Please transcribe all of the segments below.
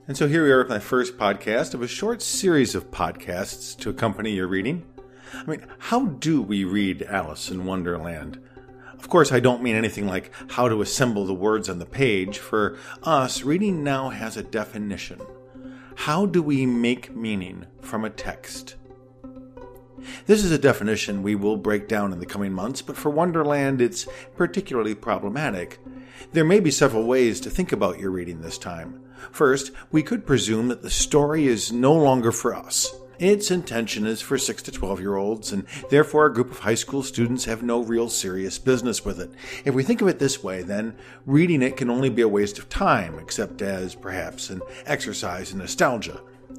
And so here we are with my first podcast of a short series of podcasts to accompany your reading. How do we read Alice in Wonderland? Of course, I don't mean anything like how to assemble the words on the page. For us, reading now has a definition. How do we make meaning from a text? This is a definition we will break down in the coming months, but for Wonderland, it's particularly problematic. There may be several ways to think about your reading this time. First, we could presume that the story is no longer for us. Its intention is for 6 to 12-year-olds, and therefore a group of high school students have no real serious business with it. If we think of it this way, then reading it can only be a waste of time, except as perhaps an exercise in nostalgia.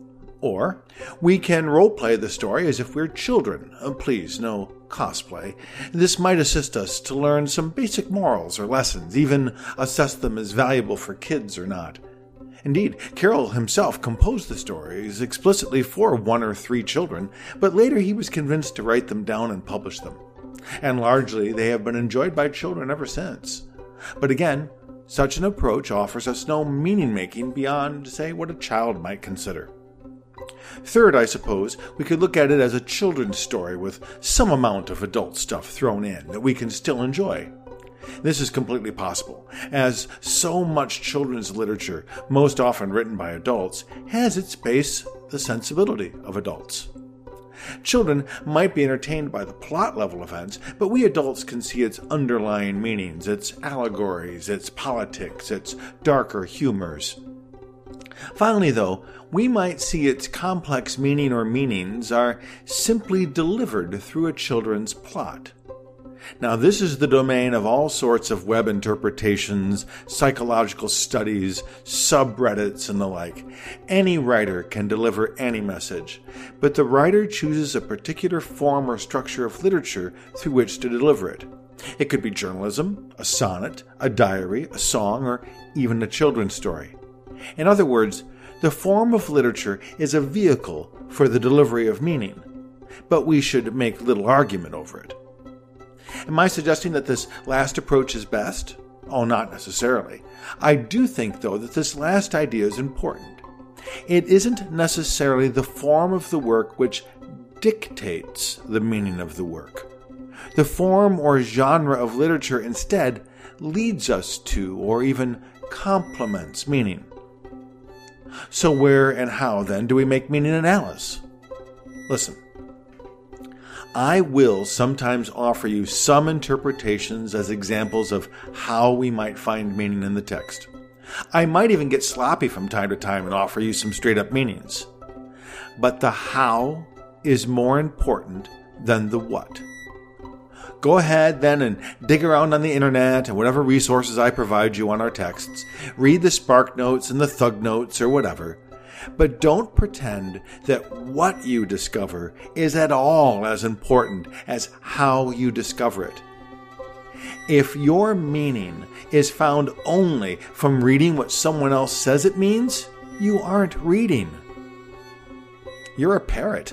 Or we can role-play the story as if we're children. Please, no cosplay. This might assist us to learn some basic morals or lessons, even assess them as valuable for kids or not. Indeed, Carroll himself composed the stories explicitly for 1 or 3 children, but later he was convinced to write them down and publish them. And largely they have been enjoyed by children ever since. But again, such an approach offers us no meaning-making beyond, say, what a child might consider. Third, I suppose, we could look at it as a children's story with some amount of adult stuff thrown in that we can still enjoy. This is completely possible, as so much children's literature, most often written by adults, has its base the sensibility of adults. Children might be entertained by the plot-level events, but we adults can see its underlying meanings, its allegories, its politics, its darker humors. Finally, though, we might see its complex meaning or meanings are simply delivered through a children's plot. Now, this is the domain of all sorts of web interpretations, psychological studies, subreddits, and the like. Any writer can deliver any message, but the writer chooses a particular form or structure of literature through which to deliver it. It could be journalism, a sonnet, a diary, a song, or even a children's story. In other words, the form of literature is a vehicle for the delivery of meaning, but we should make little argument over it. Am I suggesting that this last approach is best? Oh, not necessarily. I do think, though, that this last idea is important. It isn't necessarily the form of the work which dictates the meaning of the work. The form or genre of literature instead leads us to, or even complements, meaning. So where and how, then, do we make meaning in Alice? Listen. I will sometimes offer you some interpretations as examples of how we might find meaning in the text. I might even get sloppy from time to time and offer you some straight-up meanings. But the how is more important than the what. Go ahead, then, and dig around on the internet and whatever resources I provide you on our texts. Read the Spark Notes and the Thug Notes or whatever. But don't pretend that what you discover is at all as important as how you discover it. If your meaning is found only from reading what someone else says it means, you aren't reading. You're a parrot.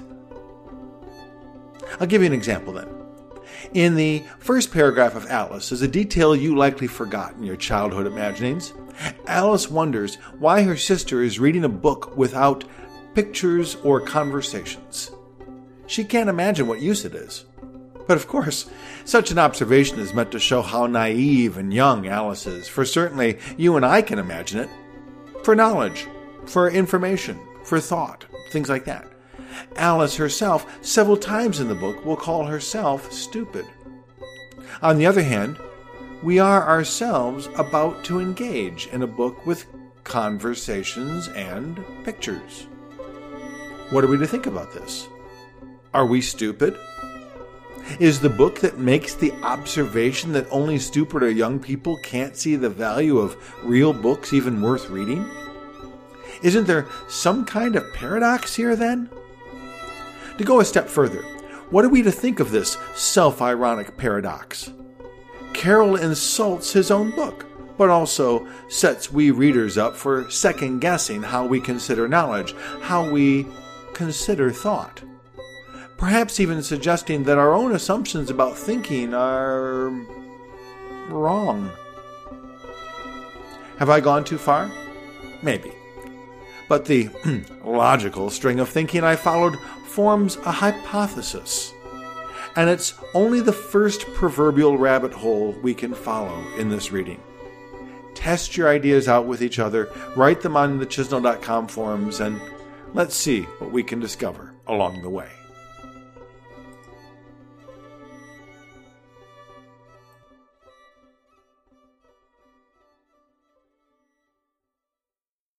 I'll give you an example then. In the first paragraph of Alice is a detail you likely forgot in your childhood imaginings. Alice wonders why her sister is reading a book without pictures or conversations. She can't imagine what use it is. But of course, such an observation is meant to show how naive and young Alice is, for certainly you and I can imagine it. For knowledge, for information, for thought, things like that. Alice herself, several times in the book, will call herself stupid. On the other hand, we are ourselves about to engage in a book with conversations and pictures. What are we to think about this? Are we stupid? Is the book that makes the observation that only stupid or young people can't see the value of real books even worth reading? Isn't there some kind of paradox here then? To go a step further, what are we to think of this self-ironic paradox? Carroll insults his own book, but also sets we readers up for second-guessing how we consider knowledge, how we consider thought. Perhaps even suggesting that our own assumptions about thinking are wrong. Have I gone too far? Maybe. But the logical string of thinking I followed forms a hypothesis. And it's only the first proverbial rabbit hole we can follow in this reading. Test your ideas out with each other, write them on the Chisnell.com forums, and let's see what we can discover along the way.